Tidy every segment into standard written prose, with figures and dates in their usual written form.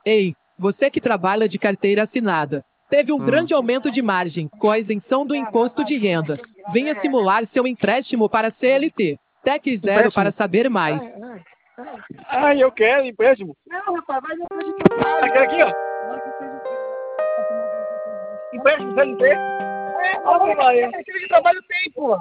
Ei, você que trabalha de carteira assinada, teve um Hum. grande aumento de margem com a isenção do imposto de renda. Venha simular seu empréstimo para a CLT. Tec Zero para Empréstimo? saber mais. Ai, eu quero empréstimo. Não, rapaz, vai depois de trabalho. Aqui, ó. Empréstimo CLT? Olha, vai. Aquele de trabalho tem, pô.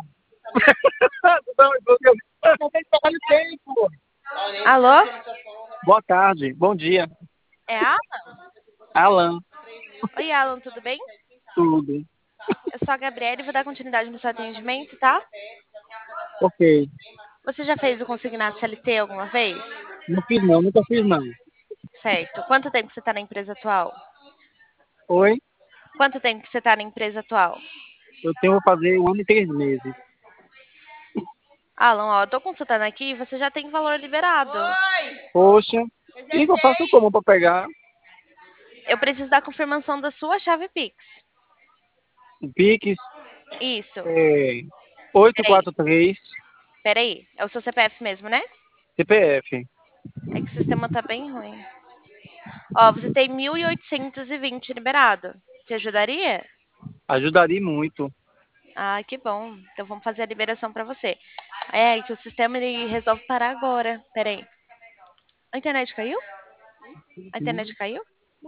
Não tem trabalho tem, pô. Alô? Boa tarde, bom dia. É a? Alan, Oi, Alan, tudo bem? tudo. Eu sou a Gabriela e vou dar continuidade no seu atendimento, tá? Ok. Você já fez o consignado CLT alguma vez? Não fiz não, nunca fiz não. Certo. Quanto tempo você está na empresa atual? Oi? Quanto tempo que você está na empresa atual? Eu tenho que fazer 1 ano e 3 meses. Alan, ó, eu tô consultando aqui e você já tem valor liberado. Poxa, e eu faço como para pegar? Eu preciso da confirmação da sua chave Pix. O Pix Isso. é Peraí, 843 peraí. É o seu CPF mesmo, né? CPF. É que o sistema tá bem ruim. Ó, você tem 1.820 liberado. Te ajudaria? Ajudaria muito. Ah, que bom. Então vamos fazer a liberação para você. É, que o sistema ele resolve parar agora. Peraí. A internet caiu? A internet caiu?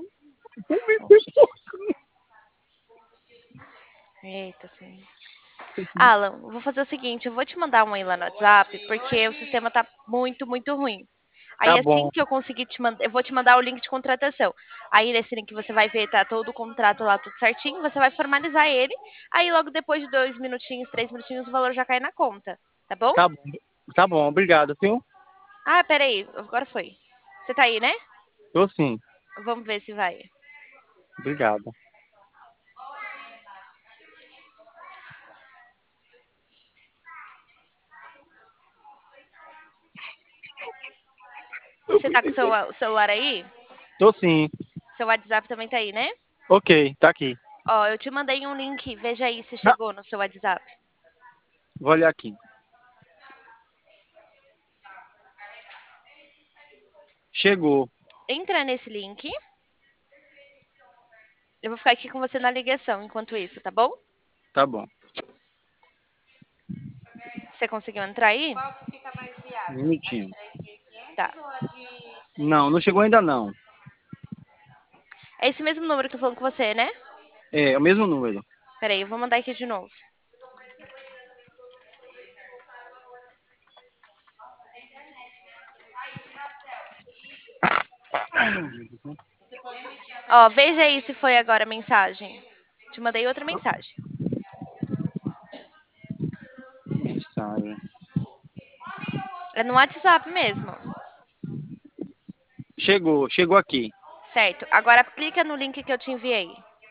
Eita, sim. Alan, eu vou fazer o seguinte, eu vou te mandar um aí lá no WhatsApp, porque o sistema tá muito, muito ruim. Aí Tá assim bom, que eu conseguir te mandar, eu vou te mandar o link de contratação. Aí nesse link você vai ver, tá todo o contrato lá, tudo certinho, você vai formalizar ele. Aí logo depois de 2 minutinhos, 3 minutinhos, o valor já cai na conta, tá bom? tá bom, tá bom, obrigado, viu? Ah, peraí, agora foi. Você tá aí, né? Tô sim, Vamos ver se vai. obrigado. Você tá com o seu celular aí? Tô sim, Seu WhatsApp também tá aí, né? ok, tá aqui. Ó, eu te mandei um link, veja aí se Ah, chegou no seu WhatsApp. vou olhar aqui. Chegou, Entra nesse link. Eu vou ficar aqui com você na ligação enquanto isso, tá bom? tá bom. Você conseguiu entrar aí? Um minutinho. Tá. Não, não chegou ainda não. É esse mesmo número que eu tô falando com você, né? É o mesmo número. Peraí, eu vou mandar aqui de novo. Ó, veja aí se foi agora a mensagem. Te mandei outra mensagem. Mensagem. É no WhatsApp mesmo. Chegou aqui. Certo. Agora clica no link que eu te enviei.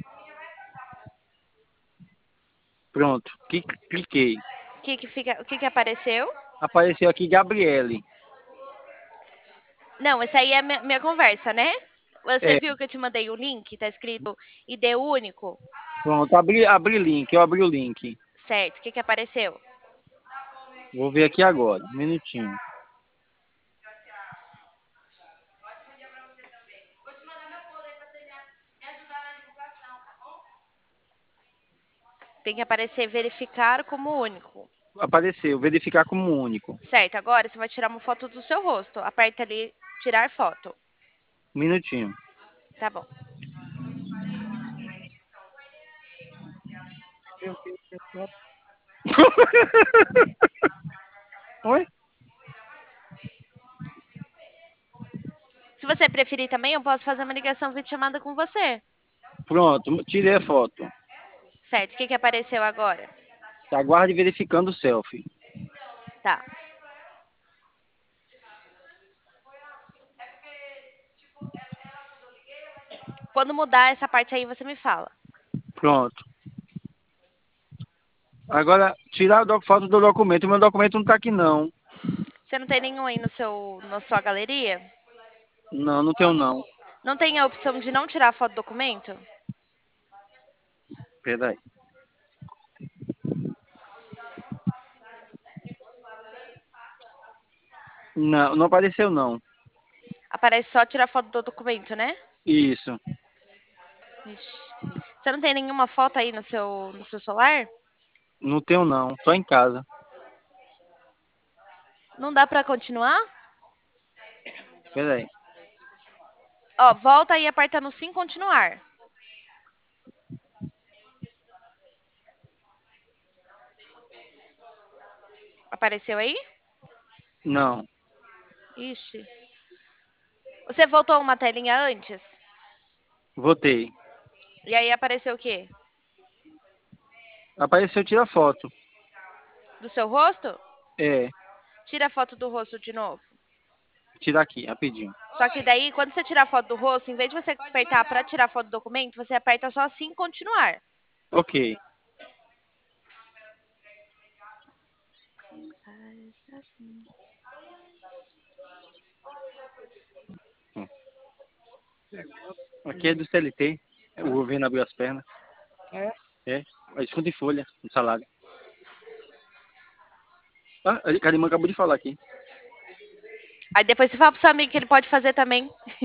Pronto, cliquei. O que que apareceu? Apareceu aqui Gabriele. Não, essa aí é a minha conversa, né? Você É, viu que eu te mandei o link? Tá escrito ID único. pronto, abri link, eu abri o link. Certo. O que que apareceu? Vou ver aqui agora, um minutinho. Tem que aparecer verificar como único. Apareceu, verificar como único. Certo, agora você vai tirar uma foto do seu rosto. Aperta ali, tirar foto. Um minutinho. Tá bom. Oi? Se você preferir também, eu posso fazer uma ligação videochamada com você. Pronto, tirei a foto. Certo, o que que apareceu agora? Aguarde verificando o selfie. Tá. Quando mudar essa parte aí, você me fala. Pronto. Agora, tirar a foto do documento. O meu documento não tá aqui, não. Você não tem nenhum aí no na sua galeria? Não, não tenho, não. Não tem a opção de não tirar foto do documento? Peraí. Não, não apareceu, não. Aparece só tirar foto do documento, né? Isso. Ixi. Você não tem nenhuma foto aí no seu celular? Não tenho não. Só em casa. Não dá pra continuar? Pera aí. Ó, volta e aperta no sim continuar. Apareceu aí? Não. Ixi. Você voltou uma telinha antes? Voltei. E aí apareceu o quê? Apareceu tira foto. Do seu rosto? É. Tira a foto do rosto de novo. Tira aqui, rapidinho. Só que daí, quando você tirar a foto do rosto, em vez de você apertar para tirar a foto do documento, você aperta só sim continuar. Ok. Faz assim. Aqui é do CLT. O governo abriu as pernas. É. É. Desconto em folha, no salário. Ah, a Carimã acabou de falar aqui. Aí depois você fala pro seu amigo que ele pode fazer também.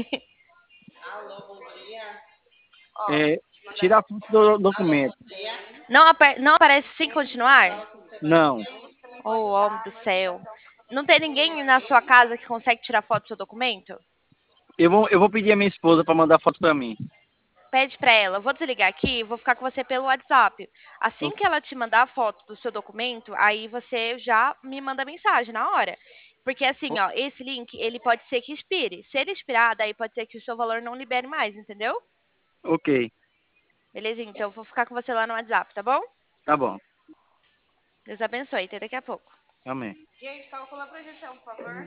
É, tira a foto do documento. Não aparece sim continuar? Não. Oh, homem do céu. Não tem ninguém na sua casa que consegue tirar foto do seu documento? Eu vou pedir a minha esposa para mandar foto para mim. Pede pra ela. Eu vou desligar aqui, vou ficar com você pelo WhatsApp. Assim que ela te mandar a foto do seu documento, aí você já me manda mensagem na hora. Porque assim, ó, esse link, ele pode ser que expire. Se ele expirar, daí pode ser que o seu valor não libere mais, entendeu? Ok. Beleza? Então eu vou ficar com você lá no WhatsApp, tá bom? Tá bom. Deus abençoe. Até daqui a pouco. Amém. Gente, calcula pra gente, por favor.